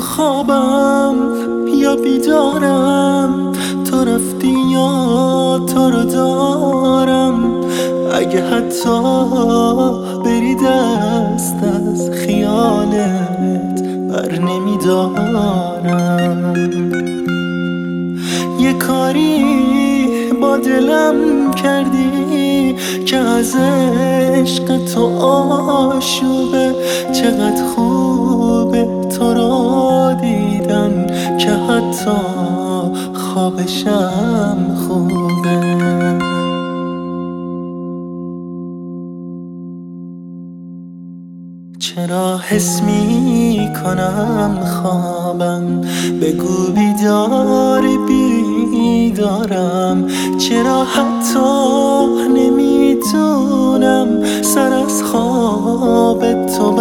خوابم یا بیدارم، تو رفتی یا تو رو دارم. اگه حتی بری دست از خیالت بر نمیدارم. یه کاری با دلم کردی که از عشق تو آشوبه. چقدر خوبه تو رو دیدن که حتی خوابشم خوبه. چرا حس می کنم خوابم، بگو بیداری بیدارم. چرا حتی نمیتونم سر از خواب تو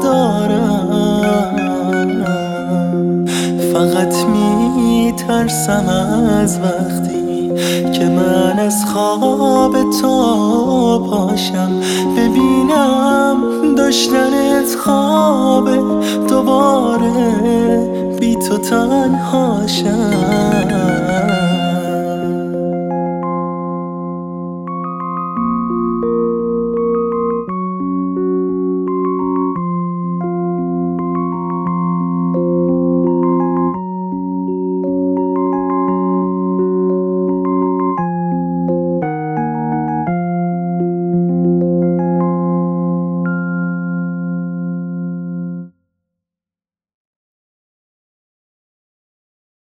بردارم. فقط میترسم از وقتی که من از خواب تو پاشم، ببینم داشتنت خوابه، دوباره بی تو تنهاشم.